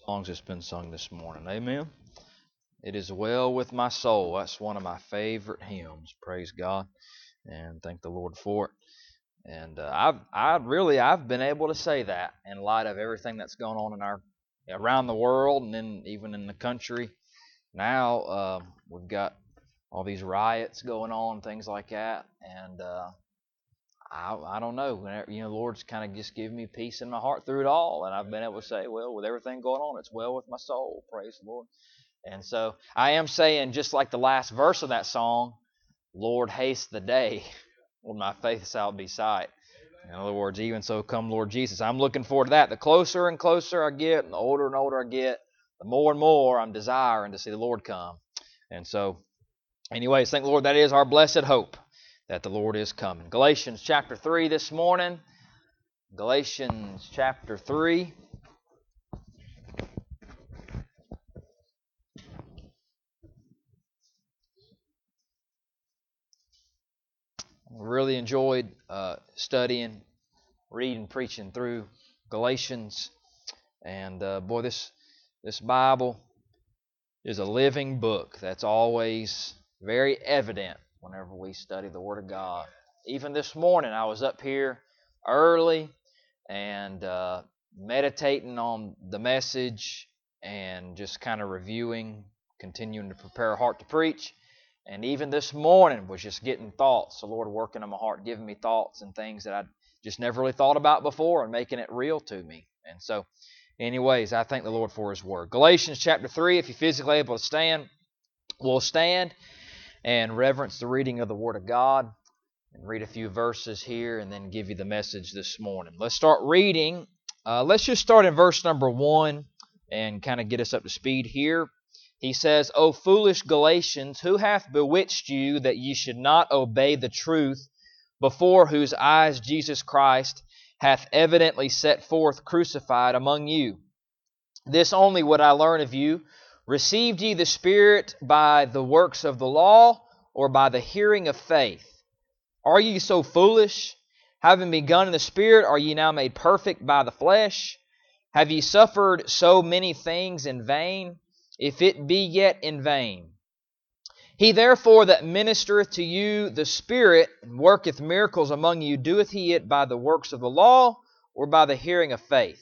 songs that's been sung this morning. Amen. It is well with my soul. That's one of my favorite hymns. Praise God, and thank the Lord for it. And I've been able to say that in light of everything that's going on in our around the world, and then even in the country. Now we've got all these riots going on, things like that, and I don't know. The Lord's kind of just given me peace in my heart through it all, and I've been able to say, well, with everything going on, it's well with my soul. Praise the Lord. And so I am saying, just like the last verse of that song, Lord, haste the day when my faith shall be sight. In other words, even so come Lord Jesus. I'm looking forward to that. The closer and closer I get, and the older I get, the more and more I'm desiring to see the Lord come. And so, anyways, thank the Lord, that is our blessed hope, that the Lord is coming. Galatians chapter 3 this morning. Galatians chapter 3. Really enjoyed studying, reading, preaching through Galatians. And boy, this Bible is a living book. That's always very evident whenever we study the Word of God. Even this morning, I was up here early and meditating on the message and just kind of reviewing, continuing to prepare a heart to preach. And even this morning was just getting thoughts. The Lord working on my heart, giving me thoughts and things that I just never really thought about before and making it real to me. And so, anyways, I thank the Lord for His Word. Galatians chapter 3, if you're physically able to stand, we'll stand and reverence the reading of the Word of God and read a few verses here and then give you the message this morning. Let's start reading. Let's just start in verse number 1 and kind of get us up to speed here. He says, O foolish Galatians, who hath bewitched you that ye should not obey the truth, before whose eyes Jesus Christ hath evidently set forth crucified among you? This only would I learn of you. Received ye the Spirit by the works of the law, or by the hearing of faith? Are ye so foolish? Having begun in the Spirit, are ye now made perfect by the flesh? Have ye suffered so many things in vain? If it be yet in vain. He therefore that ministereth to you the Spirit, and worketh miracles among you, doeth he it by the works of the law, or by the hearing of faith?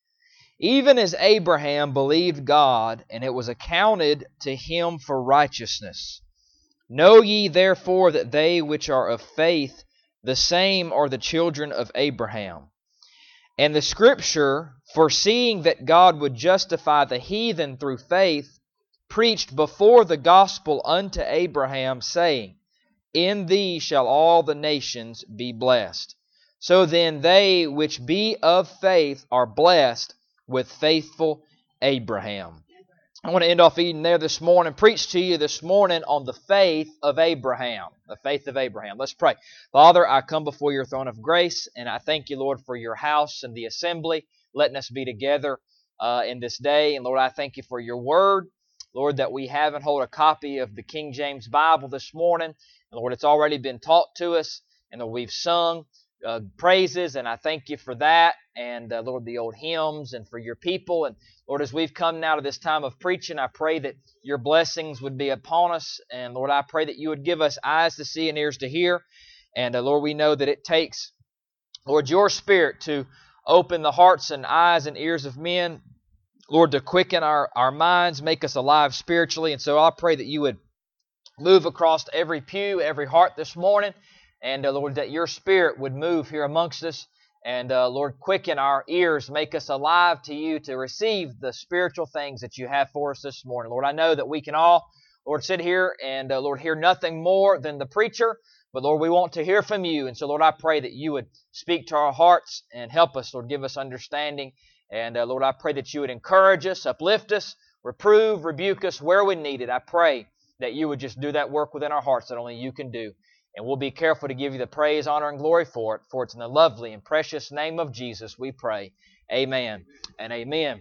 Even as Abraham believed God, and it was accounted to him for righteousness. Know ye therefore that they which are of faith, the same are the children of Abraham. And the Scripture, foreseeing that God would justify the heathen through faith, preached before the gospel unto Abraham, saying, In thee shall all the nations be blessed. So then they which be of faith are blessed with faithful Abraham. I want to end off eating there this morning, preach to you this morning on the faith of Abraham. The faith of Abraham. Let's pray. Father, I come before your throne of grace, and I thank you, Lord, for your house and the assembly, letting us be together in this day. And Lord, I thank you for your word. Lord, that we have and hold a copy of the King James Bible this morning. And Lord, it's already been taught to us, and that we've sung praises, and I thank you for that, and Lord, the old hymns, and for your people. And Lord, as we've come now to this time of preaching, I pray that your blessings would be upon us, and Lord, I pray that you would give us eyes to see and ears to hear. And Lord, we know that it takes, Lord, your Spirit to open the hearts and eyes and ears of men, Lord, to quicken our minds, make us alive spiritually. And so I pray that you would move across every pew, every heart this morning. And Lord, that your Spirit would move here amongst us. And Lord, quicken our ears, make us alive to you to receive the spiritual things that you have for us this morning. Lord, I know that we can all, Lord, sit here and Lord, hear nothing more than the preacher. But Lord, we want to hear from you. And so Lord, I pray that you would speak to our hearts and help us, Lord, give us understanding. And Lord, I pray that you would encourage us, uplift us, reprove, rebuke us where we need it. I pray that you would just do that work within our hearts that only you can do. And we'll be careful to give you the praise, honor, and glory for it. For it's in the lovely and precious name of Jesus we pray. Amen and amen.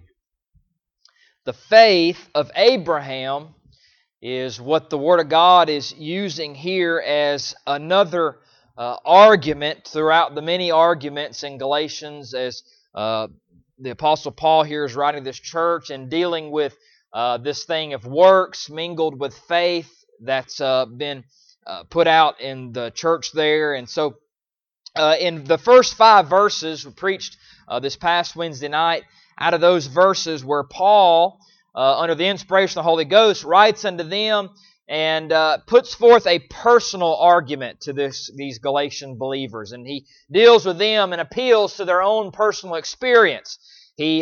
The faith of Abraham is what the Word of God is using here as another argument throughout the many arguments in Galatians, as the Apostle Paul here is writing this church and dealing with this thing of works mingled with faith that's been put out in the church there. And so in the first 5 verses we preached this past Wednesday night, out of those verses where Paul, under the inspiration of the Holy Ghost, writes unto them and puts forth a personal argument to these Galatian believers. And he deals with them and appeals to their own personal experience. He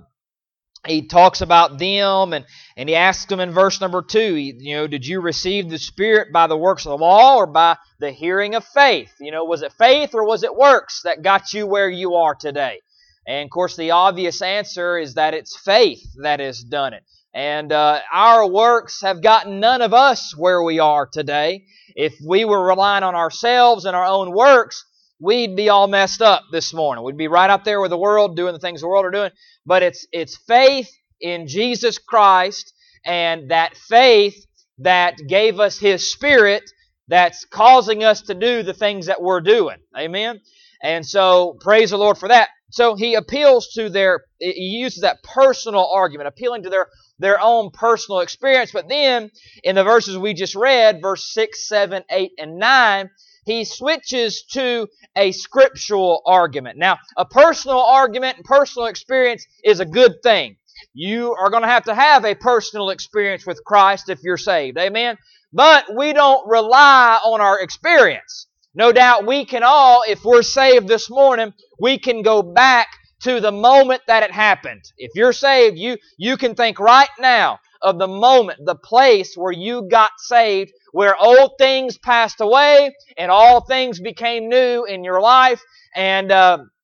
talks about them and he asks them in verse number 2, did you receive the Spirit by the works of the law or by the hearing of faith? Was it faith or was it works that got you where you are today? And of course the obvious answer is that it's faith that has done it. And our works have gotten none of us where we are today. If we were relying on ourselves and our own works, we'd be all messed up this morning. We'd be right out there with the world, doing the things the world are doing. But it's faith in Jesus Christ, and that faith that gave us His Spirit that's causing us to do the things that we're doing. Amen? And so, praise the Lord for that. So he appeals to he uses that personal argument, appealing to their own personal experience. But then, in the verses we just read, verse 6, 7, 8, and 9, he switches to a scriptural argument. Now, a personal argument and personal experience is a good thing. You are going to have a personal experience with Christ if you're saved. Amen? But we don't rely on our experience. No doubt we can all, if we're saved this morning, we can go back to the moment that it happened. If you're saved, you can think right now of the moment, the place where you got saved, where old things passed away and all things became new in your life. And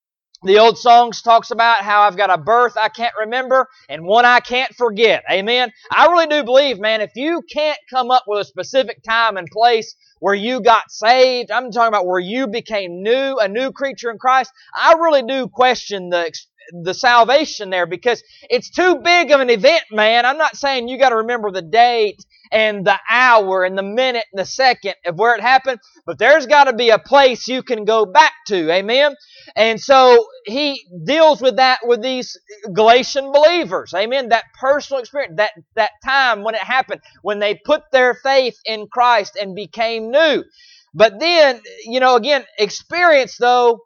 the old songs talks about how I've got a birth I can't remember and one I can't forget. Amen? I really do believe, man, if you can't come up with a specific time and place where you got saved, I'm talking about where you became new, a new creature in Christ, I really do question the salvation there, because it's too big of an event, man. I'm not saying you got to remember the date and the hour and the minute and the second of where it happened, but there's got to be a place you can go back to. Amen? And so he deals with that with these Galatian believers. Amen? That personal experience, that time when it happened, when they put their faith in Christ and became new. But then, again, experience though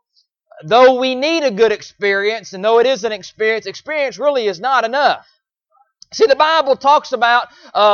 we need a good experience, and though it is an experience really is not enough. See, the Bible talks about,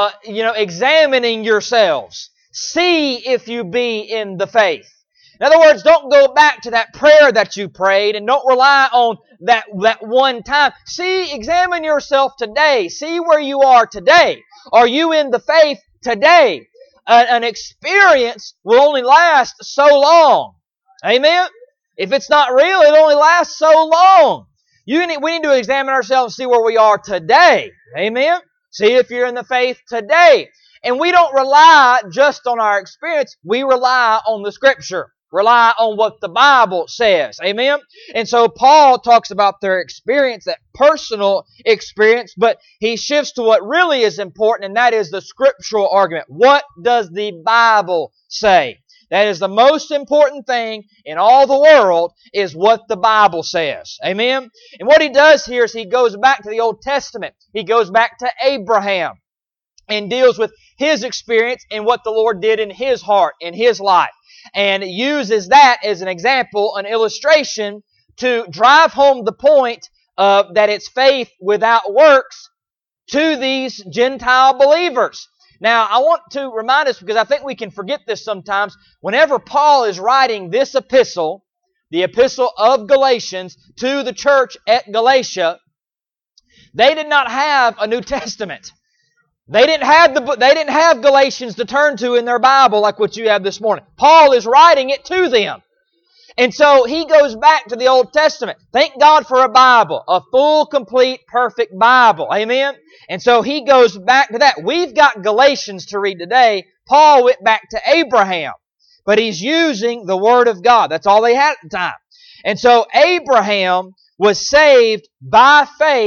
examining yourselves. See if you be in the faith. In other words, don't go back to that prayer that you prayed and don't rely on that one time. Examine yourself today. See where you are today. Are you in the faith today? An experience will only last so long. Amen? If it's not real, it only lasts so long. We need to examine ourselves and see where we are today. Amen? See if you're in the faith today. And we don't rely just on our experience. We rely on the Scripture. Rely on what the Bible says. Amen? And so Paul talks about their experience, that personal experience, but he shifts to what really is important, and that is the scriptural argument. What does the Bible say? That is the most important thing in all the world, is what the Bible says. Amen? And what he does here is he goes back to the Old Testament. He goes back to Abraham and deals with his experience and what the Lord did in his heart, in his life. And uses that as an example, an illustration, to drive home the point of that it's faith without works to these Gentile believers. Now, I want to remind us, because I think we can forget this sometimes, whenever Paul is writing this epistle, the epistle of Galatians, to the church at Galatia, they did not have a New Testament. They didn't have Galatians to turn to in their Bible like what you have this morning. Paul is writing it to them. And so he goes back to the Old Testament. Thank God for a Bible, a full, complete, perfect Bible. Amen? And so he goes back to that. We've got Galatians to read today. Paul went back to Abraham. But he's using the Word of God. That's all they had at the time. And so Abraham was saved by faith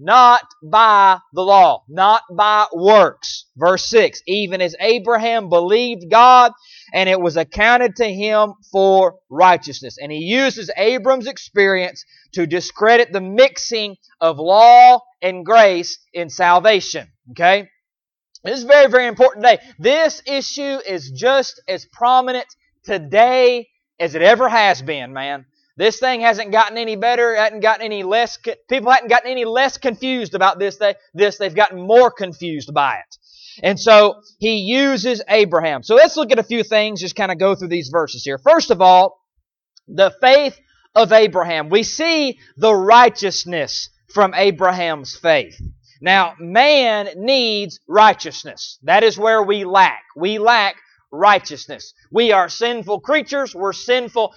not by the law, not by works. Verse 6, even as Abraham believed God, and it was accounted to him for righteousness. And he uses Abram's experience to discredit the mixing of law and grace in salvation. Okay? This is a very, very important day. This issue is just as prominent today as it ever has been, man. This thing hasn't gotten any better, hasn't gotten any less, people haven't gotten any less confused about this. They've gotten more confused by it. And so, he uses Abraham. So let's look at a few things, just kind of go through these verses here. First of all, the faith of Abraham. We see the righteousness from Abraham's faith. Now, man needs righteousness. That is where we lack. We lack righteousness. We are sinful creatures. We're sinful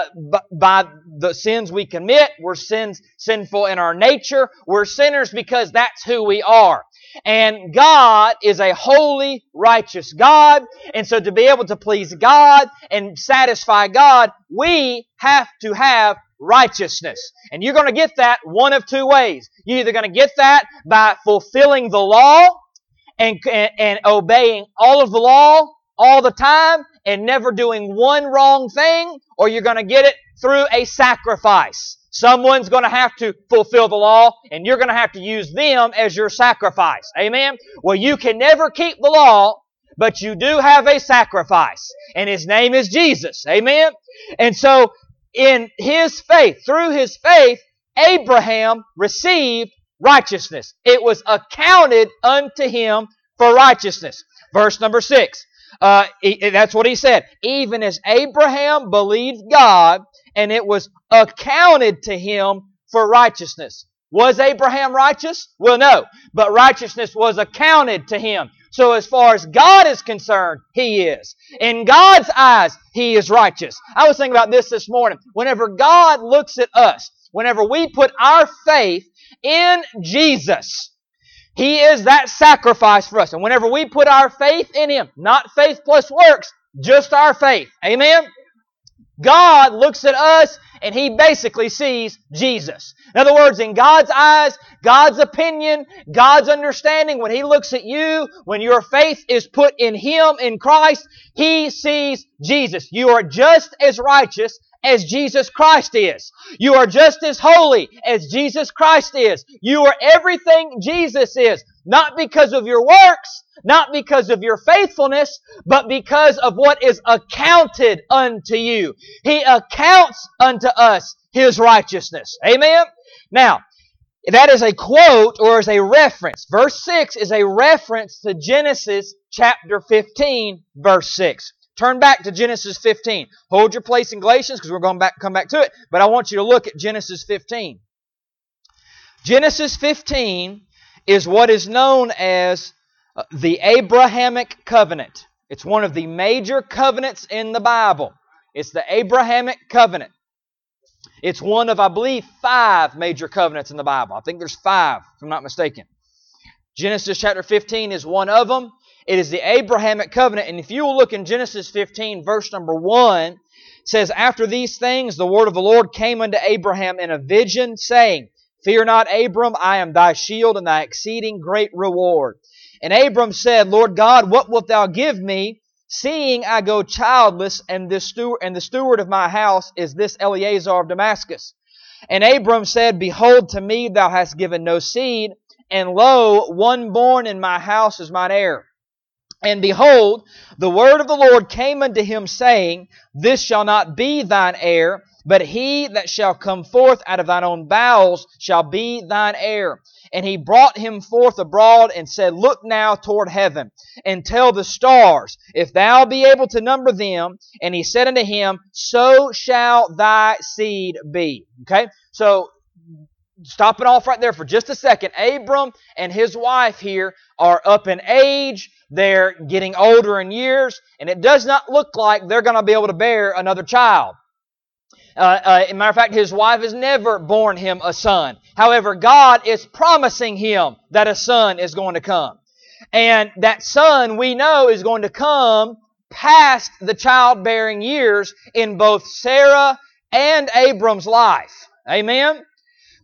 by the sins we commit. We're sinful in our nature. We're sinners because that's who we are. And God is a holy, righteous God. And so to be able to please God and satisfy God, we have to have righteousness. And you're going to get that one of two ways. You're either going to get that by fulfilling the law and obeying all of the law all the time and never doing one wrong thing, or you're going to get it through a sacrifice. Someone's going to have to fulfill the law, and you're going to have to use them as your sacrifice. Amen? Well, you can never keep the law, but you do have a sacrifice, and His name is Jesus. Amen? And so, in his faith, through his faith, Abraham received righteousness. It was accounted unto him for righteousness. Verse number 6. That's what he said. Even as Abraham believed God, and it was accounted to him for righteousness. Was Abraham righteous? Well, no. But righteousness was accounted to him. So as far as God is concerned, He is. In God's eyes, He is righteous. I was thinking about this morning. Whenever God looks at us, whenever we put our faith in Jesus, He is that sacrifice for us. And whenever we put our faith in Him, not faith plus works, just our faith. Amen? God looks at us and He basically sees Jesus. In other words, in God's eyes, God's opinion, God's understanding, when He looks at you, when your faith is put in Him, in Christ, He sees Jesus. You are just as righteous as Jesus Christ is. You are just as holy as Jesus Christ is. You are everything Jesus is. Not because of your works, not because of your faithfulness, but because of what is accounted unto you. He accounts unto us His righteousness. Amen? Now, that is a quote or is a reference. Verse 6 is a reference to Genesis chapter 15, verse 6. Turn back to Genesis 15. Hold your place in Galatians because we're going to come back to it. But I want you to look at Genesis 15. Genesis 15 is what is known as the Abrahamic covenant. It's one of the major covenants in the Bible. It's the Abrahamic covenant. It's one of, I believe, 5 major covenants in the Bible. I think there's 5, if I'm not mistaken. Genesis chapter 15 is one of them. It is the Abrahamic covenant. And if you will look in Genesis 15, verse number 1, it says, After these things, the word of the Lord came unto Abraham in a vision, saying, Fear not, Abram, I am thy shield and thy exceeding great reward. And Abram said, Lord God, what wilt thou give me, seeing I go childless, and the steward of my house is this Eleazar of Damascus? And Abram said, Behold, to me thou hast given no seed, and lo, one born in my house is mine heir. And behold, the word of the Lord came unto him, saying, This shall not be thine heir, but he that shall come forth out of thine own bowels shall be thine heir. And he brought him forth abroad and said, Look now toward heaven, and tell the stars, if thou be able to number them. And he said unto him, So shall thy seed be. Okay? So, stopping off right there for just a second. Abram and his wife here are up in age. They're getting older in years, and it does not look like they're going to be able to bear another child. As a matter of fact, his wife has never borne him a son. However, God is promising him that a son is going to come. And that son, we know, is going to come past the childbearing years in both Sarah and Abram's life. Amen?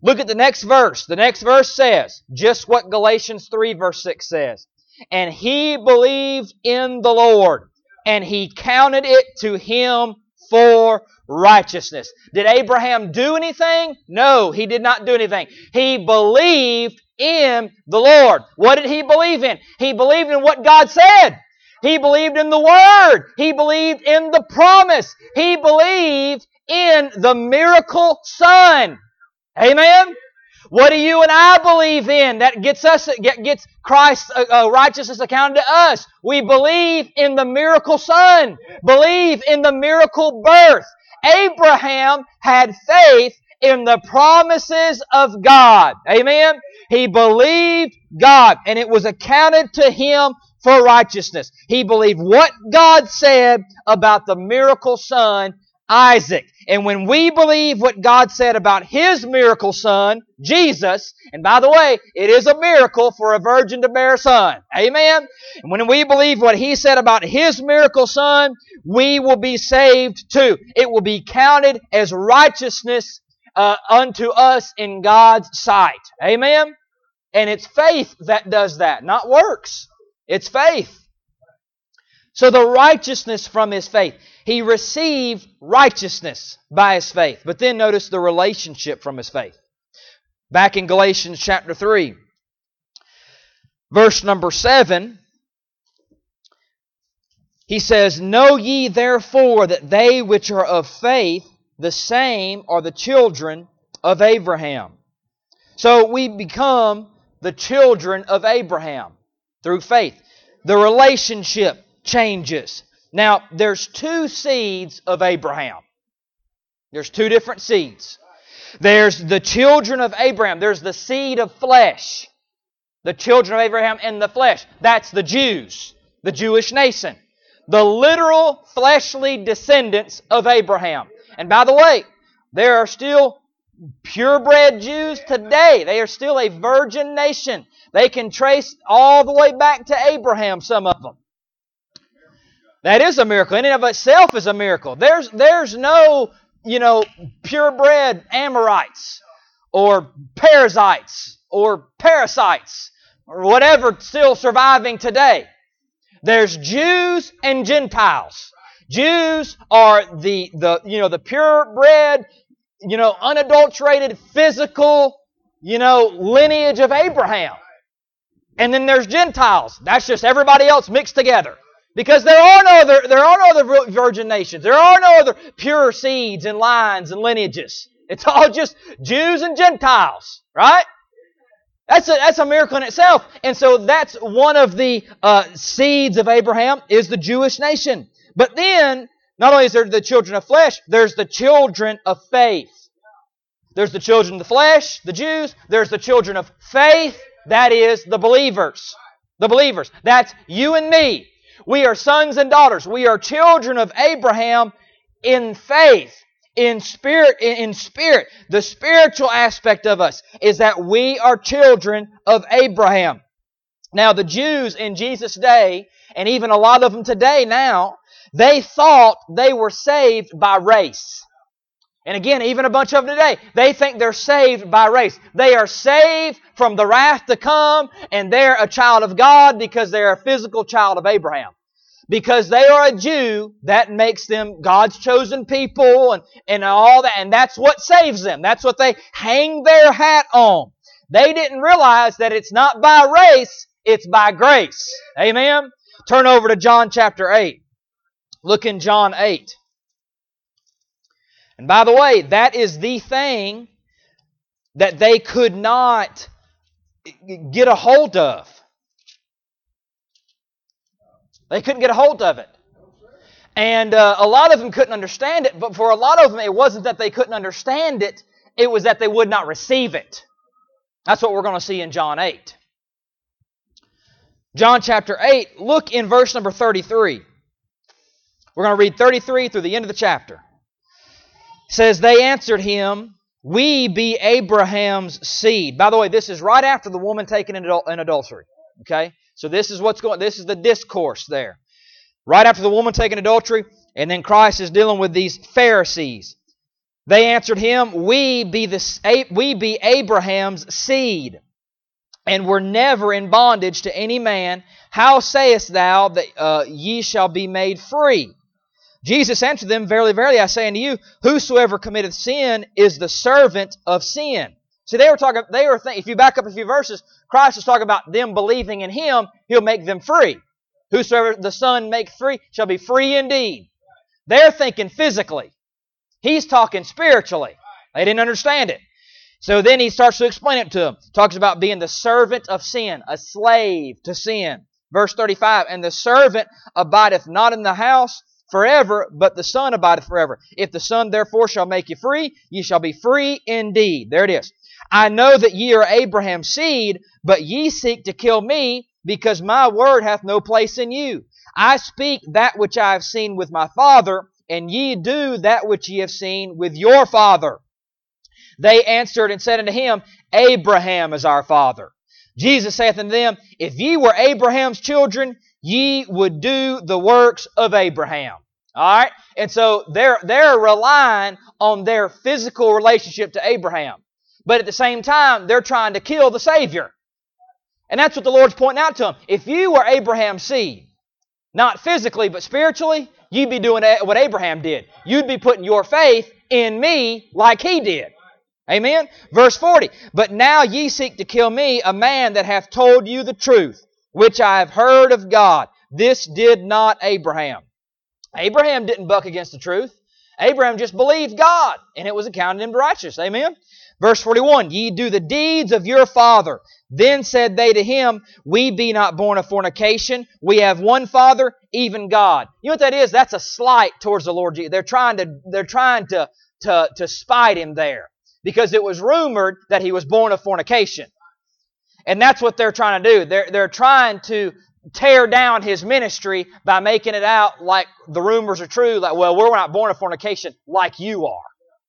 Look at the next verse. The next verse says just what Galatians 3 verse 6 says. And he believed in the Lord, and he counted it to him for righteousness. Did Abraham do anything? No, he did not do anything. He believed in the Lord. What did he believe in? He believed in what God said. He believed in the Word. He believed in the promise. He believed in the miracle Son. Amen? What do you and I believe in that gets Christ's righteousness accounted to us? We believe in the miracle Son. Believe in the miracle birth. Abraham had faith in the promises of God. Amen? He believed God, and it was accounted to him for righteousness. He believed what God said about the miracle son, Isaac. And when we believe what God said about His miracle son, Jesus, and by the way, it is a miracle for a virgin to bear a son. Amen? And when we believe what He said about His miracle son, we will be saved too. It will be counted as righteousness unto us in God's sight. Amen? And it's faith that does that, not works. It's faith. So the righteousness from his faith. He received righteousness by his faith. But then notice the relationship from his faith. Back in Galatians chapter 3, verse number 7, he says, Know ye therefore that they which are of faith, the same are the children of Abraham. So we become the children of Abraham through faith. The relationship changes. Now, there's two seeds of Abraham. There's two different seeds. There's the children of Abraham. There's the seed of flesh. The children of Abraham in the flesh. That's the Jews, the Jewish nation. The literal fleshly descendants of Abraham. And by the way, there are still purebred Jews today. They are still a virgin nation. They can trace all the way back to Abraham, some of them. That is a miracle. In and of itself is a miracle. There's no, purebred Amorites or Perizzites or parasites or whatever still surviving today. There's Jews and Gentiles. Jews are the purebred, unadulterated physical, lineage of Abraham. And then there's Gentiles. That's just everybody else mixed together. Because there are no other virgin nations. There are no other pure seeds and lines and lineages. It's all just Jews and Gentiles, right? That's a miracle in itself. And so that's one of the seeds of Abraham is the Jewish nation. But then, not only is there the children of flesh, there's the children of faith. There's the children of the flesh, the Jews. There's the children of faith, that is the believers. The believers. That's you and me. We are sons and daughters. We are children of Abraham in faith, in spirit. The spiritual aspect of us is that we are children of Abraham. Now, the Jews in Jesus' day, and even a lot of them today now, they thought they were saved by race. And again, even a bunch of them today, they think they're saved by race. They are saved from the wrath to come, and they're a child of God because they're a physical child of Abraham. Because they are a Jew, that makes them God's chosen people and all that, and that's what saves them. That's what they hang their hat on. They didn't realize that it's not by race, it's by grace. Amen? Turn over to John chapter 8. Look in John 8. And by the way, that is the thing that they could not get a hold of. They couldn't get a hold of it. And a lot of them couldn't understand it, but for a lot of them, it wasn't that they couldn't understand it, it was that they would not receive it. That's what we're going to see in John 8. John chapter 8, look in verse number 33. We're going to read 33 through the end of the chapter. It says, They answered him, We be Abraham's seed. By the way, this is right after the woman taken in adultery. Okay? So this is the discourse there. Right after the woman taken adultery, and then Christ is dealing with these Pharisees. They answered him, we be Abraham's seed, and were never in bondage to any man. How sayest thou that ye shall be made free? Jesus answered them, verily, verily, I say unto you, whosoever committeth sin is the servant of sin. See, if you back up a few verses, Christ was talking about them believing in Him, He'll make them free. Whosoever the Son make free shall be free indeed. They're thinking physically. He's talking spiritually. They didn't understand it. So then He starts to explain it to them. Talks about being the servant of sin, a slave to sin. Verse 35, and the servant abideth not in the house forever, but the Son abideth forever. If the Son therefore shall make you free, ye shall be free indeed. There it is. I know that ye are Abraham's seed, but ye seek to kill me, because my word hath no place in you. I speak that which I have seen with my father, and ye do that which ye have seen with your father. They answered and said unto him, Abraham is our father. Jesus saith unto them, if ye were Abraham's children, ye would do the works of Abraham. All right? And so they're relying on their physical relationship to Abraham. But at the same time, they're trying to kill the Savior. And that's what the Lord's pointing out to them. If you were Abraham's seed, not physically but spiritually, you'd be doing what Abraham did. You'd be putting your faith in me like he did. Amen? Verse 40, but now ye seek to kill me, a man that hath told you the truth, which I have heard of God. This did not Abraham. Abraham didn't buck against the truth. Abraham just believed God, and it was accounted him righteous. Amen? Verse 41, ye do the deeds of your father. Then said they to him, we be not born of fornication. We have one Father, even God. You know what that is? That's a slight towards the Lord Jesus. They're trying to spite him there, because it was rumored that he was born of fornication. And that's what they're trying to do. They're trying to tear down his ministry by making it out like the rumors are true, like, well, we're not born of fornication like you are.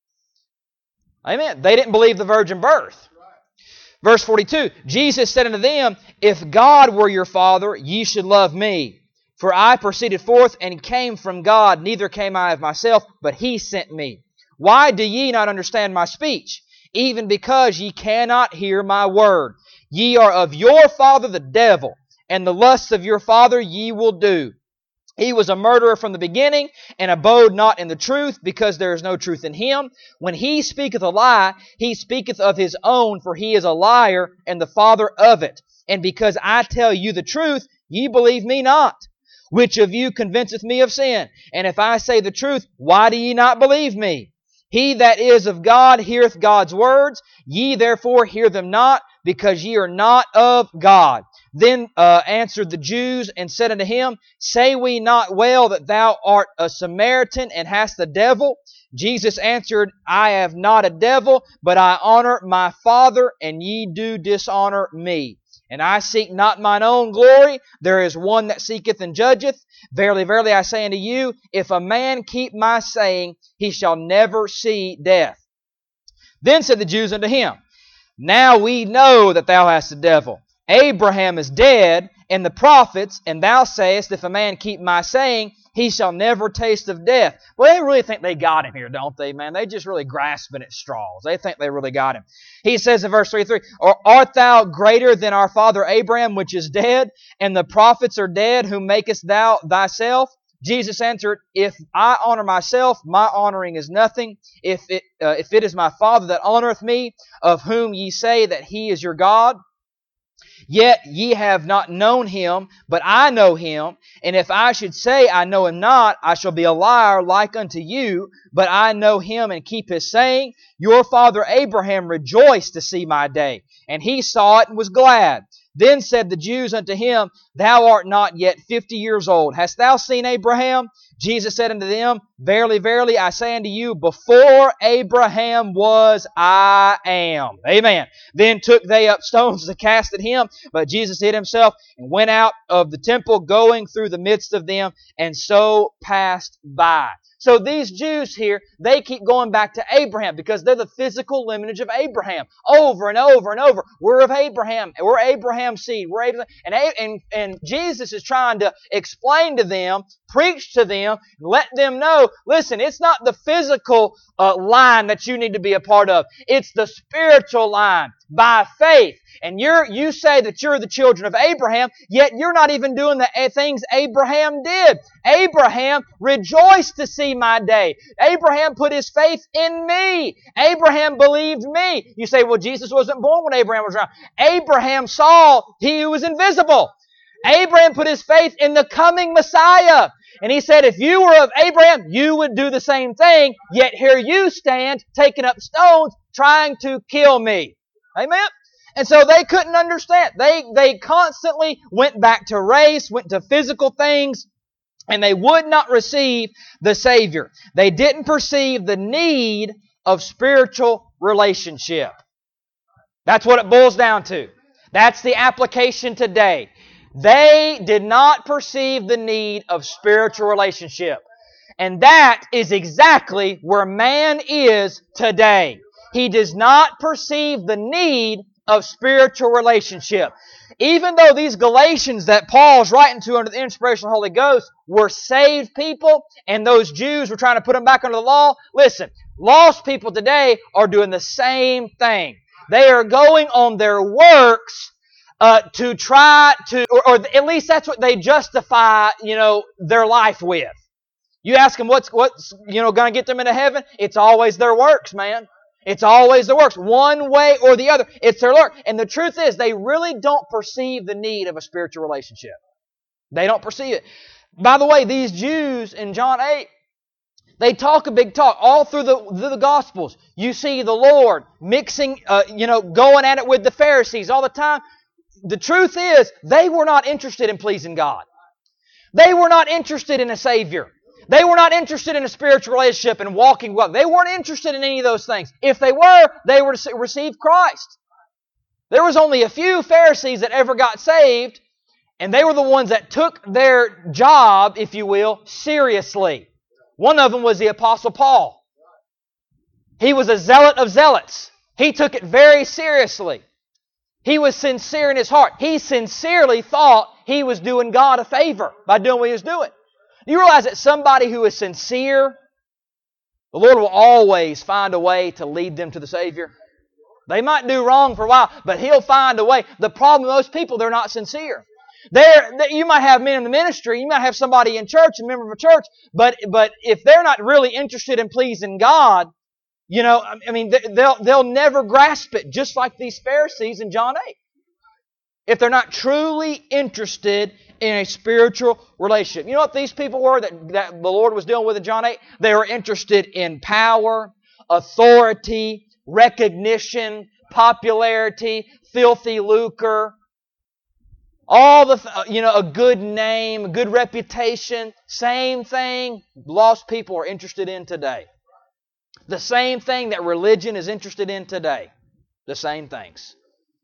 Amen. They didn't believe the virgin birth. Verse 42, Jesus said unto them, if God were your Father, ye should love me. For I proceeded forth and came from God, neither came I of myself, but He sent me. Why do ye not understand my speech? Even because ye cannot hear my word. Ye are of your father the devil, and the lusts of your father ye will do. He was a murderer from the beginning, and abode not in the truth, because there is no truth in him. When he speaketh a lie, he speaketh of his own, for he is a liar, and the father of it. And because I tell you the truth, ye believe me not. Which of you convinceth me of sin? And if I say the truth, why do ye not believe me? He that is of God heareth God's words. Ye therefore hear them not, because ye are not of God. Then answered the Jews and said unto him, say we not well that thou art a Samaritan and hast the devil? Jesus answered, I have not a devil, but I honor my Father, and ye do dishonor me. And I seek not mine own glory. There is one that seeketh and judgeth. Verily, verily, I say unto you, if a man keep my saying, he shall never see death. Then said the Jews unto him, now we know that thou hast the devil. Abraham is dead, and the prophets, and thou sayest, if a man keep my saying, he shall never taste of death. Well, they really think they got him here, don't they, man? They just really grasping at straws. They think they really got him. He says in verse 33, or art thou greater than our father Abraham, which is dead, and the prophets are dead, whom makest thou thyself? Jesus answered, if I honor myself, my honoring is nothing. If it is my Father that honoreth me, of whom ye say that He is your God, yet ye have not known Him, but I know Him. And if I should say I know Him not, I shall be a liar like unto you. But I know Him and keep His saying. Your father Abraham rejoiced to see my day, and he saw it and was glad. Then said the Jews unto him, thou art not yet 50 years old. Hast thou seen Abraham? Jesus said unto them, verily, verily, I say unto you, before Abraham was, I am. Amen. Then took they up stones to cast at him, but Jesus hid himself and went out of the temple, going through the midst of them, and so passed by. So these Jews here, they keep going back to Abraham because they're the physical lineage of Abraham. Over and over and over. We're of Abraham. We're Abraham's seed. We're Abraham. And And Jesus is trying to explain to them, preach to them, let them know, listen, it's not the physical line that you need to be a part of. It's the spiritual line by faith. And you say that you're the children of Abraham, yet you're not even doing the things Abraham did. Abraham rejoiced to see my day. Abraham put his faith in me. Abraham believed me. You say, well, Jesus wasn't born when Abraham was around. Abraham saw He who was invisible. Abraham put his faith in the coming Messiah. And he said, if you were of Abraham, you would do the same thing. Yet here you stand, taking up stones, trying to kill me. Amen? And so they couldn't understand. They constantly went back to race, went to physical things, and they would not receive the Savior. They didn't perceive the need of spiritual relationship. That's what it boils down to. That's the application today. They did not perceive the need of spiritual relationship. And that is exactly where man is today. He does not perceive the need of spiritual relationship. Even though these Galatians that Paul's writing to under the inspiration of the Holy Ghost were saved people, and those Jews were trying to put them back under the law, listen, lost people today are doing the same thing. They are going on their works to try to, or at least that's what they justify, their life with. You ask them what's going to get them into heaven? It's always their works, man. It's always their works. One way or the other. It's their work. And the truth is, they really don't perceive the need of a spiritual relationship. They don't perceive it. By the way, these Jews in John 8, they talk a big talk all through the Gospels. You see the Lord mixing, going at it with the Pharisees all the time. The truth is, they were not interested in pleasing God. They were not interested in a Savior. They were not interested in a spiritual relationship and walking well. They weren't interested in any of those things. If they were, they would have received Christ. There was only a few Pharisees that ever got saved, and they were the ones that took their job, if you will, seriously. One of them was the Apostle Paul. He was a zealot of zealots. He took it very seriously. He was sincere in his heart. He sincerely thought he was doing God a favor by doing what he was doing. Do you realize that somebody who is sincere, the Lord will always find a way to lead them to the Savior? They might do wrong for a while, but He'll find a way. The problem with most people, they're not sincere. You might have men in the ministry, you might have somebody in church, a member of a church, but if they're not really interested in pleasing God, they'll never grasp it, just like these Pharisees in John 8. If they're not truly interested in a spiritual relationship. You know what these people were that the Lord was dealing with in John 8? They were interested in power, authority, recognition, popularity, filthy lucre, all a good name, a good reputation. Same thing lost people are interested in today. The same thing that religion is interested in today. The same things.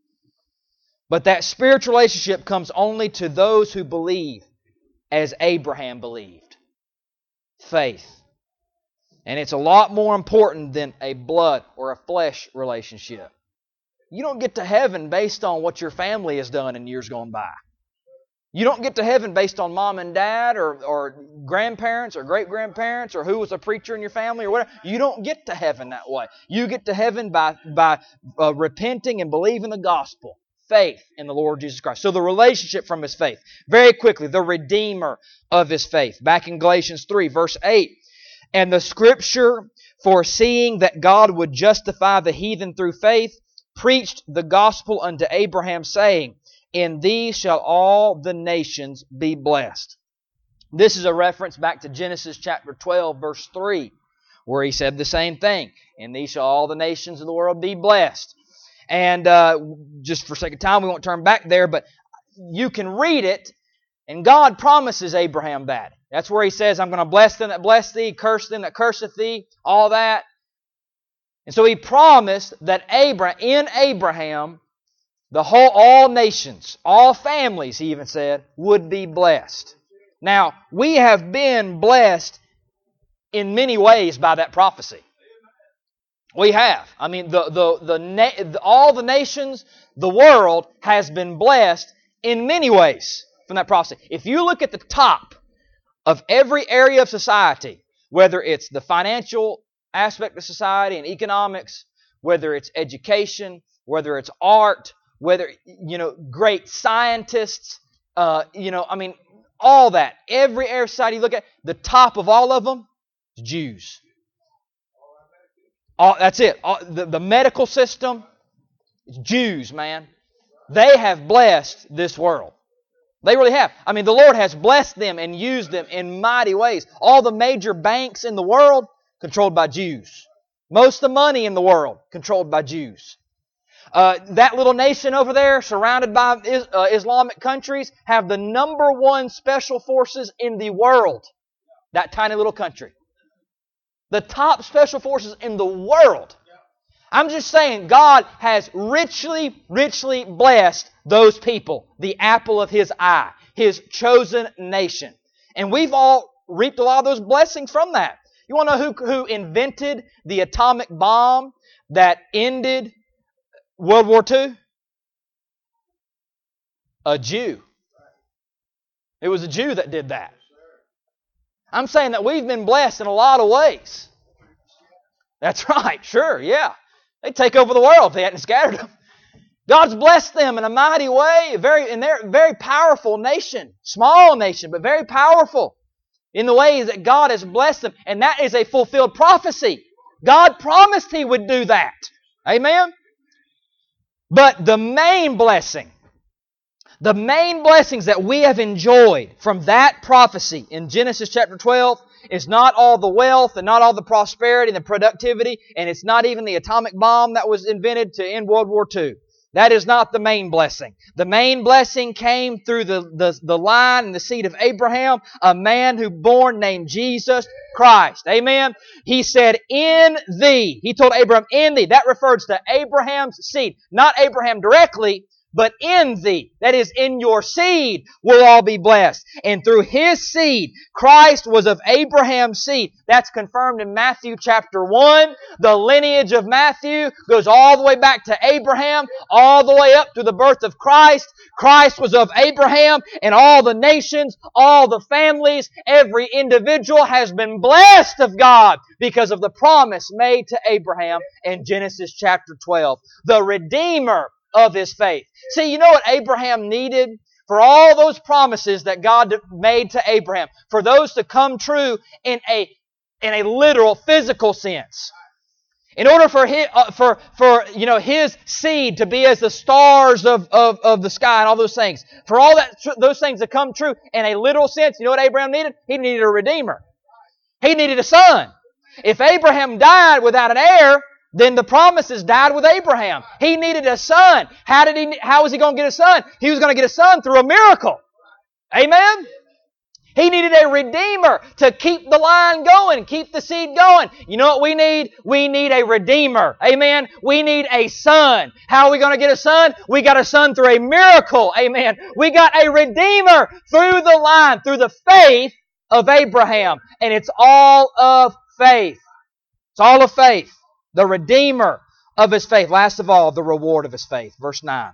But that spiritual relationship comes only to those who believe as Abraham believed. Faith. And it's a lot more important than a blood or a flesh relationship. You don't get to heaven based on what your family has done in years gone by. You don't get to heaven based on mom and dad or grandparents or great-grandparents or who was a preacher in your family or whatever. You don't get to heaven that way. You get to heaven by repenting and believing the gospel. Faith in the Lord Jesus Christ. So the relationship from his faith. Very quickly, the Redeemer of his faith. Back in Galatians 3, verse 8. And the Scripture, foreseeing that God would justify the heathen through faith, preached the gospel unto Abraham, saying, In thee shall all the nations be blessed. This is a reference back to Genesis chapter 12, verse 3, where he said the same thing. In thee shall all the nations of the world be blessed. And just for sake of time, we won't turn back there, but you can read it, and God promises Abraham that. That's where He says, I'm going to bless them that bless thee, curse them that curseth thee, all that. And so He promised that in Abraham, all nations, all families, He even said, would be blessed. Now, we have been blessed in many ways by that prophecy. We have. I mean, all the nations, the world has been blessed in many ways. from that prophecy. If you look at the top of every area of society, whether it's the financial aspect of society and economics, whether it's education, whether it's art, whether, great scientists, all that. Every area of society you look at, the top of all of them is Jews. That's it. The medical system, it's Jews, man. They have blessed this world. They really have. The Lord has blessed them and used them in mighty ways. All the major banks in the world, controlled by Jews. Most of the money in the world, controlled by Jews. That little nation over there, surrounded by Islamic countries, have the number one special forces in the world. That tiny little country. The top special forces in the world. I'm just saying, God has richly, richly blessed those people. The apple of His eye. His chosen nation. And we've all reaped a lot of those blessings from that. You want to know who invented the atomic bomb that ended World War II? A Jew. It was a Jew that did that. I'm saying that we've been blessed in a lot of ways. That's right, sure, yeah. They'd take over the world if they hadn't scattered them. God's blessed them in a mighty way. And they're a very powerful nation. Small nation, but very powerful in the ways that God has blessed them. And that is a fulfilled prophecy. God promised He would do that. Amen? But the main blessings that we have enjoyed from that prophecy in Genesis chapter 12 is not all the wealth and not all the prosperity and the productivity, and it's not even the atomic bomb that was invented to end World War II. That is not the main blessing. The main blessing came through the line and the seed of Abraham, a man who born named Jesus Christ. Amen? He said, in thee. He told Abraham, in thee. That refers to Abraham's seed. Not Abraham directly, but in thee, that is, in your seed, will all be blessed. And through his seed, Christ was of Abraham's seed. That's confirmed in Matthew chapter 1. The lineage of Matthew goes all the way back to Abraham, all the way up to the birth of Christ. Christ was of Abraham, and all the nations, all the families, every individual has been blessed of God because of the promise made to Abraham in Genesis chapter 12. The Redeemer of his faith. See, you know what Abraham needed? For all those promises that God made to Abraham, for those to come true in a literal, physical sense. In order for his seed to be as the stars of the sky and all those things, for all those things to come true in a literal sense, you know what Abraham needed? He needed a redeemer. He needed a son. If Abraham died without an heir, then the promises died with Abraham. He needed a son. How was he going to get a son? He was going to get a son through a miracle. Amen? He needed a redeemer to keep the line going, keep the seed going. You know what we need? We need a redeemer. Amen? We need a son. How are we going to get a son? We got a son through a miracle. Amen? We got a redeemer through the line, through the faith of Abraham. And it's all of faith. It's all of faith. The Redeemer of his faith. Last of all, the reward of his faith. Verse 9.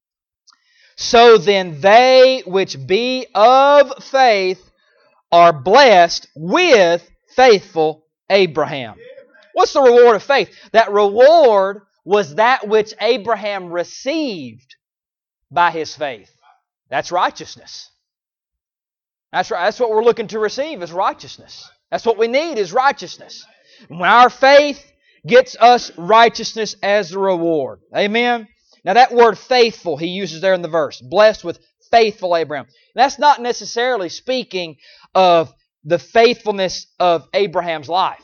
So then they which be of faith are blessed with faithful Abraham. What's the reward of faith? That reward was that which Abraham received by his faith. That's righteousness. That's right. That's what we're looking to receive is righteousness. That's what we need is righteousness. When our faith gets us righteousness as the reward. Amen? Now that word faithful he uses there in the verse. Blessed with faithful Abraham. That's not necessarily speaking of the faithfulness of Abraham's life.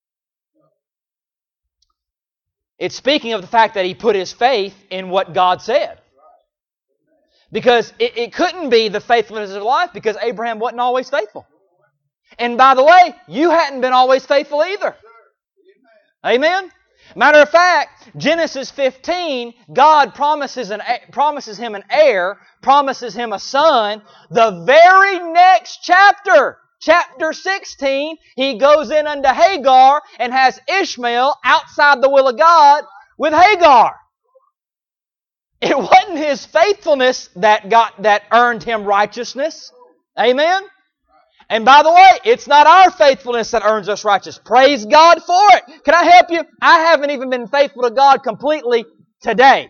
It's speaking of the fact that he put his faith in what God said. Because it couldn't be the faithfulness of life because Abraham wasn't always faithful. And by the way, you hadn't been always faithful either. Amen? Matter of fact, Genesis 15, God promises him an heir, promises him a son. The very next chapter, chapter 16, he goes in unto Hagar and has Ishmael outside the will of God with Hagar. It It wasn't his faithfulness that earned him righteousness. Amen? And by the way, it's not our faithfulness that earns us righteous. Praise God for it. Can I help you? I haven't even been faithful to God completely today.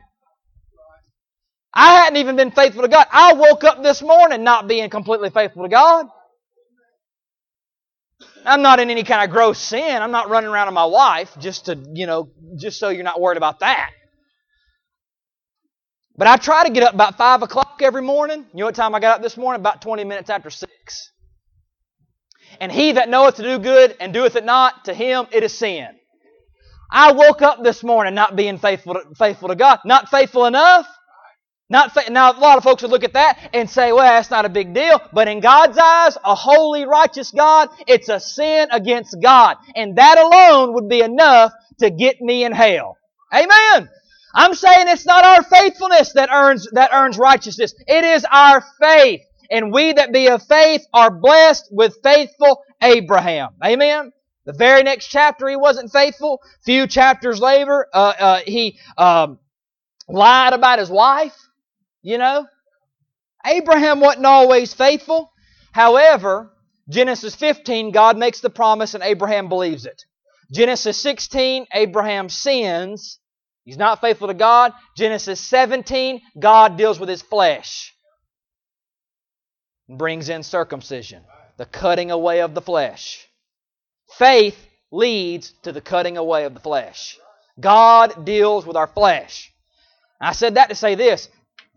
I hadn't even been faithful to God. I woke up this morning not being completely faithful to God. I'm not in any kind of gross sin. I'm not running around with my wife just so you're not worried about that. But I try to get up about 5 o'clock every morning. You know what time I got up this morning? About 20 minutes after 6. And he that knoweth to do good and doeth it not, to him it is sin. I woke up this morning not being faithful to God. Not faithful enough. Now, a lot of folks would look at that and say, well, that's not a big deal. But in God's eyes, a holy, righteous God, it's a sin against God. And that alone would be enough to get me in hell. Amen. I'm saying it's not our faithfulness that earns righteousness. It is our faith. And we that be of faith are blessed with faithful Abraham. Amen. The very next chapter he wasn't faithful. Few chapters later, he lied about his wife. You know, Abraham wasn't always faithful. However, Genesis 15, God makes the promise and Abraham believes it. Genesis 16, Abraham sins. He's not faithful to God. Genesis 17, God deals with his flesh. And brings in circumcision, the cutting away of the flesh. Faith leads to the cutting away of the flesh. God deals with our flesh. I said that to say this.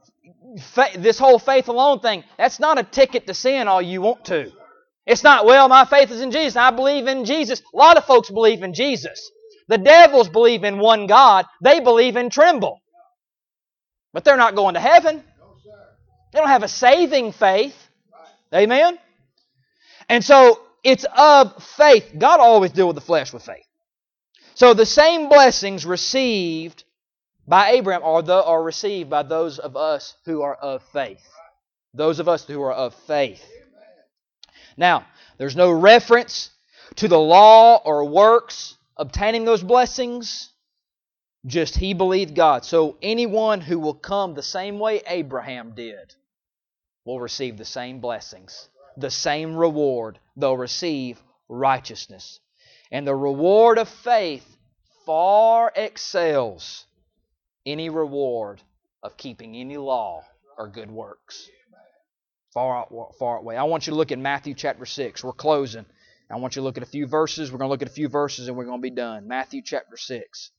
This whole faith alone thing, that's not a ticket to sin all you want to. It's not, well, my faith is in Jesus. I believe in Jesus. A lot of folks believe in Jesus. The devils believe in one God. They believe in tremble. But they're not going to heaven. They don't have a saving faith. Amen? And so, it's of faith. God always deals with the flesh with faith. So, the same blessings received by Abraham are received by those of us who are of faith. Those of us who are of faith. Now, there's no reference to the law or works obtaining those blessings. Just he believed God. So anyone who will come the same way Abraham did will receive the same blessings, the same reward. They'll receive righteousness. And the reward of faith far excels any reward of keeping any law or good works. Far away. I want you to look at Matthew chapter 6. We're closing. I want you to look at a few verses. We're going to look at a few verses and we're going to be done. Matthew chapter 6.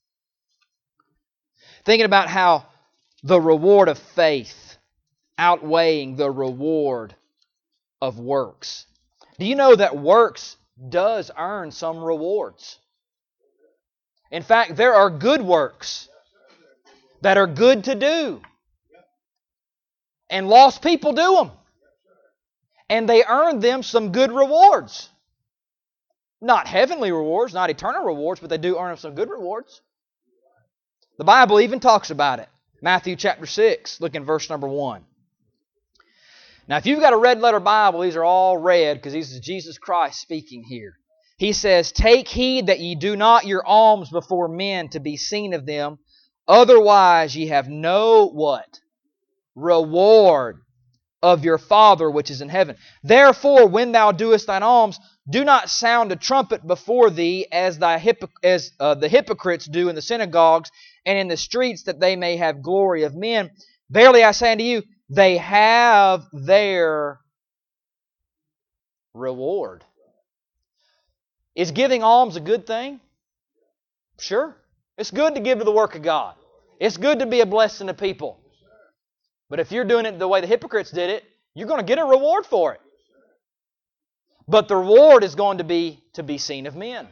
Thinking about how the reward of faith outweighing the reward of works. Do you know that works does earn some rewards? In fact, there are good works that are good to do. And lost people do them. And they earn them some good rewards. Not heavenly rewards, not eternal rewards, but they do earn them some good rewards. The Bible even talks about it. Matthew chapter 6, look in verse number 1. Now, if you've got a red letter Bible, these are all red because this is Jesus Christ speaking here. He says, "Take heed that ye do not your alms before men to be seen of them. Otherwise ye have no," what? "Reward of your Father which is in heaven. Therefore, when thou doest thine alms, do not sound a trumpet before thee as the hypocrites do in the synagogues and in the streets, that they may have glory of men. Verily I say unto you, they have their reward." Is giving alms a good thing? Sure. It's good to give to the work of God. It's good to be a blessing to people. But if you're doing it the way the hypocrites did it, you're going to get a reward for it. But the reward is going to be seen of men.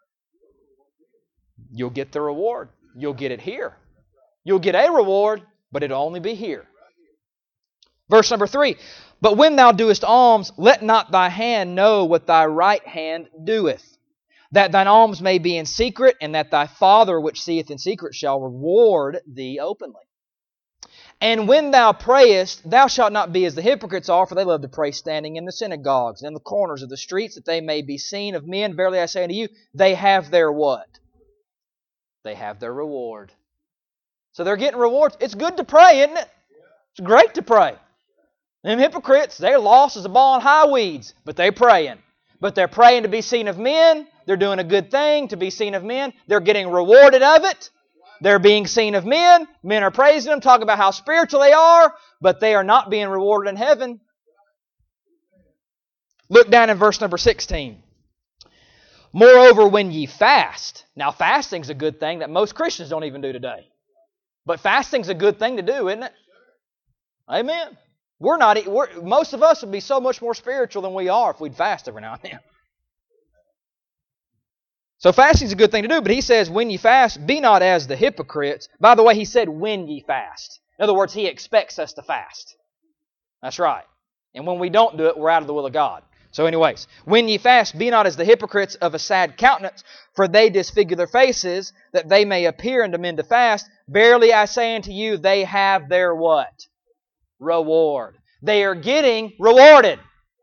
You'll get the reward. You'll get it here. You'll get a reward, but it'll only be here. Verse number 3. "But when thou doest alms, let not thy hand know what thy right hand doeth, that thine alms may be in secret, and that thy Father which seeth in secret shall reward thee openly. And when thou prayest, thou shalt not be as the hypocrites are, for they love to pray standing in the synagogues and in the corners of the streets, that they may be seen of men. Verily I say unto you, they have their what? They have their reward. So they're getting rewards. It's good to pray, isn't it? It's great to pray. Them hypocrites, they're lost as a ball in high weeds, but they're praying. But they're praying to be seen of men. They're doing a good thing to be seen of men. They're getting rewarded of it. They're being seen of men. Men are praising them, talking about how spiritual they are, but they are not being rewarded in heaven. Look down in verse number 16. Moreover, when ye fast. Now, fasting's a good thing that most Christians don't even do today. But fasting's a good thing to do, isn't it? Amen. Most of us would be so much more spiritual than we are if we'd fast every now and then. So fasting's a good thing to do, but he says, when ye fast, be not as the hypocrites. By the way, he said, when ye fast. In other words, he expects us to fast. That's right. And when we don't do it, we're out of the will of God. So anyways, when ye fast, be not as the hypocrites of a sad countenance, for they disfigure their faces, that they may appear unto men to fast. Verily I say unto you, they have their what? Reward. They are getting rewarded.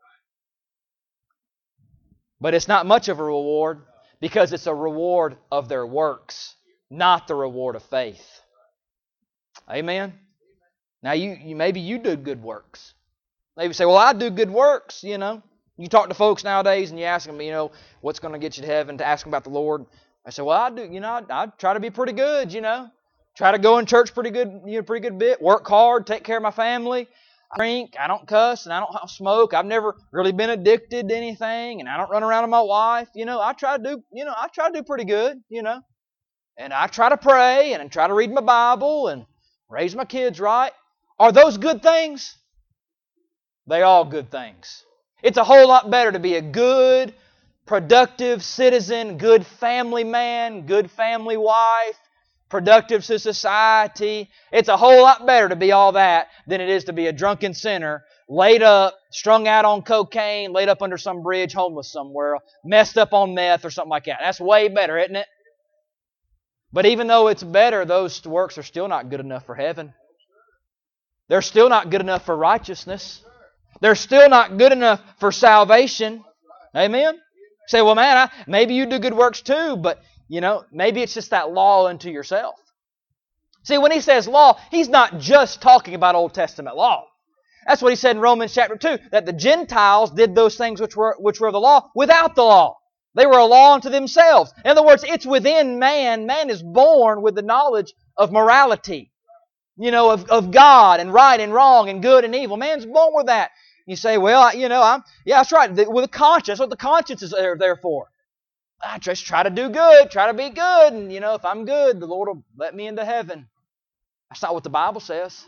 But it's not much of a reward, because it's a reward of their works, not the reward of faith. Amen? Now, maybe you do good works. Maybe you say, well, I do good works, You talk to folks nowadays and you ask them, what's going to get you to heaven, to ask them about the Lord. I say, well, I do, I try to be pretty good, Try to go in church pretty good bit, work hard, take care of my family. I drink, I don't cuss, and I don't smoke. I've never really been addicted to anything, and I don't run around with my wife. I try to do pretty good, And I try to pray, and I try to read my Bible, and raise my kids right. Are those good things? They're all good things. It's a whole lot better to be a good, productive citizen, good family man, good family wife, productive to society. It's a whole lot better to be all that than it is to be a drunken sinner, laid up, strung out on cocaine, laid up under some bridge, homeless somewhere, messed up on meth or something like that. That's way better, isn't it? But even though it's better, those works are still not good enough for heaven. They're still not good enough for righteousness. They're still not good enough for salvation. Amen? You say, well, man, maybe you do good works too, but maybe it's just that law unto yourself. See, when he says law, he's not just talking about Old Testament law. That's what he said in Romans chapter 2, that the Gentiles did those things which were the law without the law. They were a law unto themselves. In other words, it's within man. Man is born with the knowledge of morality, of God and right and wrong and good and evil. Man's born with that. You say, well, that's right. With a conscience, that's what the conscience is there for. I just try to do good, try to be good, and if I'm good, the Lord will let me into heaven. That's not what the Bible says.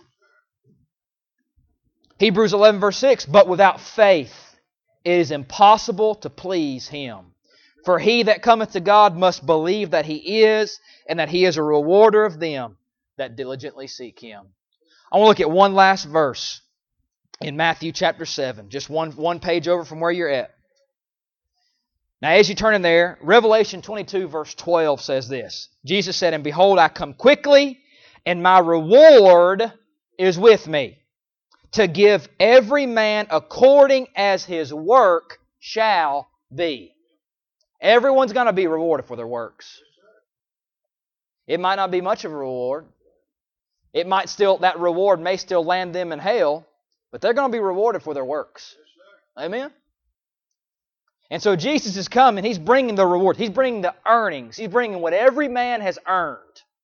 Hebrews 11 verse 6, but without faith it is impossible to please Him. For he that cometh to God must believe that He is, and that He is a rewarder of them that diligently seek Him. I want to look at one last verse in Matthew chapter 7, just one page over from where you're at. Now, as you turn in there, Revelation 22 verse 12 says this. Jesus said, and behold, I come quickly, and my reward is with me, to give every man according as his work shall be. Everyone's going to be rewarded for their works. It might not be much of a reward. That reward may still land them in hell, but they're going to be rewarded for their works. Amen? And so Jesus is coming. He's bringing the reward. He's bringing the earnings. He's bringing what every man has earned.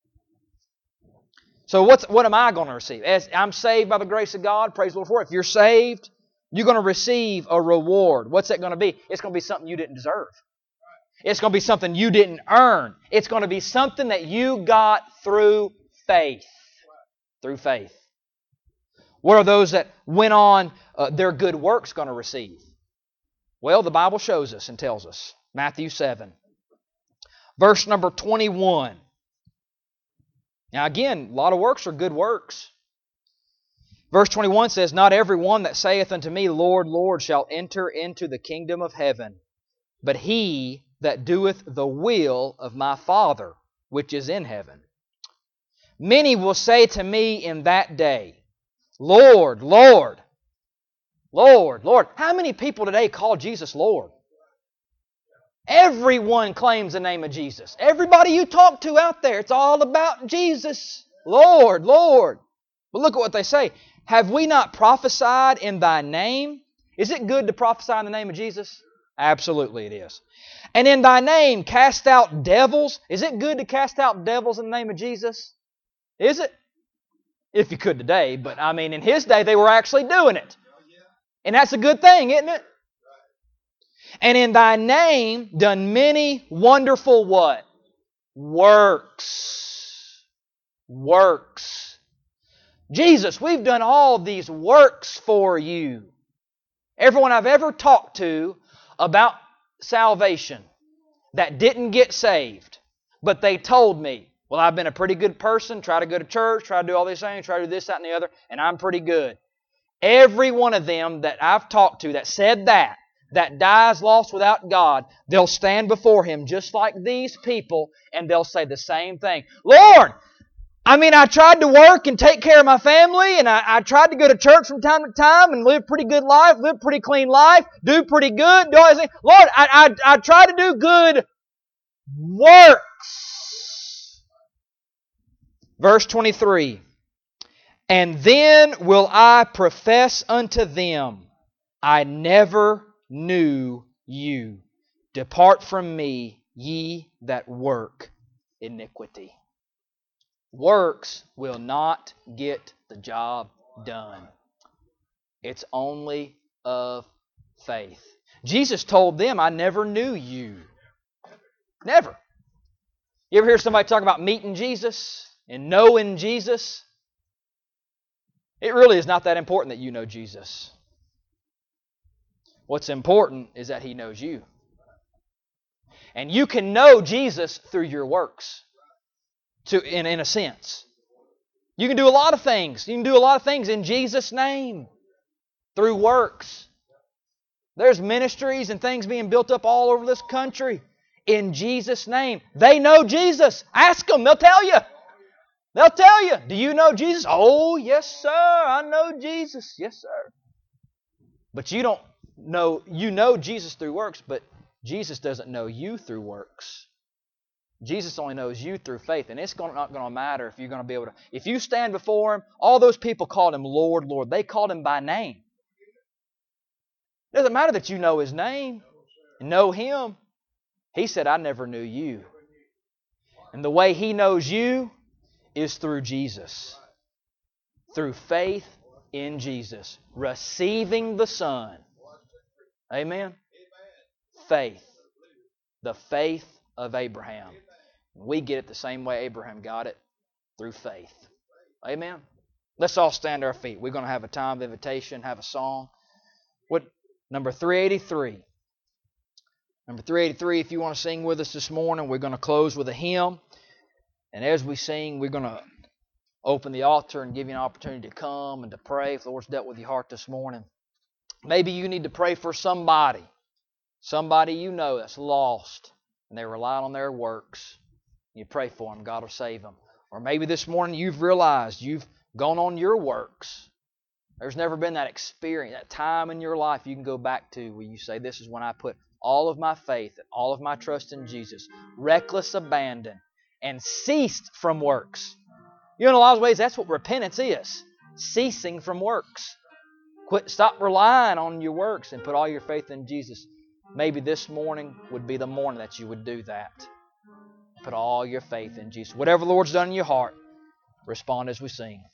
So what am I going to receive? As I'm saved by the grace of God, praise the Lord for it. If you're saved, you're going to receive a reward. What's that going to be? It's going to be something you didn't deserve. It's going to be something you didn't earn. It's going to be something that you got through faith. Through faith. What are those that went on their good works going to receive? Well, the Bible shows us and tells us. Matthew 7. Verse number 21. Now again, a lot of works are good works. Verse 21 says, not every one that saith unto me, Lord, Lord, shall enter into the kingdom of heaven, but he that doeth the will of my Father, which is in heaven. Many will say to me in that day, Lord, Lord, Lord, Lord. How many people today call Jesus Lord? Everyone claims the name of Jesus. Everybody you talk to out there, it's all about Jesus. Lord, Lord. But look at what they say. Have we not prophesied in Thy name? Is it good to prophesy in the name of Jesus? Absolutely it is. And in Thy name cast out devils. Is it good to cast out devils in the name of Jesus? Is it? If you could today, but I mean in His day they were actually doing it. And that's a good thing, isn't it? And in Thy name done many wonderful what? Works. Works. Jesus, we've done all these works for You. Everyone I've ever talked to about salvation that didn't get saved, but they told me, well, I've been a pretty good person, try to go to church, try to do all these things, try to do this, that, and the other, and I'm pretty good. Every one of them that I've talked to that said that dies lost without God, they'll stand before Him just like these people, and they'll say the same thing. Lord, I tried to work and take care of my family, and I tried to go to church from time to time and live pretty good life, live pretty clean life, do pretty good, do all these things. Lord, I try to do good works. Verse 23. And then will I profess unto them, I never knew you. Depart from me, ye that work iniquity. Works will not get the job done. It's only of faith. Jesus told them, I never knew you. Never. You ever hear somebody talk about meeting Jesus and knowing Jesus? It really is not that important that you know Jesus. What's important is that He knows you. And you can know Jesus through your works. In a sense. You can do a lot of things. You can do a lot of things in Jesus' name. Through works. There's ministries and things being built up all over this country. In Jesus' name. They know Jesus. Ask them. They'll tell you. They'll tell you. Do you know Jesus? Oh, yes, sir. I know Jesus. Yes, sir. But you don't know. You know Jesus through works, but Jesus doesn't know you through works. Jesus only knows you through faith, and it's not going to matter if you're going to be able to. If you stand before Him, all those people called Him Lord, Lord. They called Him by name. It doesn't matter that you know His name and know Him. He said, I never knew you. And the way He knows you is through Jesus. Through faith in Jesus. Receiving the Son. Amen? Faith. The faith of Abraham. We get it the same way Abraham got it, through faith. Amen? Let's all stand to our feet. We're going to have a time of invitation, have a song. Number 383. Number 383, if you want to sing with us this morning, we're going to close with a hymn. And as we sing, we're going to open the altar and give you an opportunity to come and to pray if the Lord's dealt with your heart this morning. Maybe you need to pray for somebody. Somebody you know that's lost and they rely on their works. You pray for them, God will save them. Or maybe this morning you've realized you've gone on your works. There's never been that experience, that time in your life you can go back to where you say, this is when I put all of my faith and all of my trust in Jesus. Reckless abandon and ceased from works. You know, in a lot of ways, that's what repentance is. Ceasing from works. Stop relying on your works and put all your faith in Jesus. Maybe this morning would be the morning that you would do that. Put all your faith in Jesus. Whatever the Lord's done in your heart, respond as we sing.